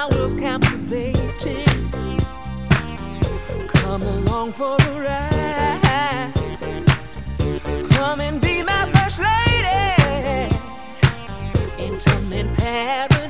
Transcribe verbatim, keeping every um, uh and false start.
My world's captivating. Come along for the ride. Come and be my first lady in Tumbling Paradise.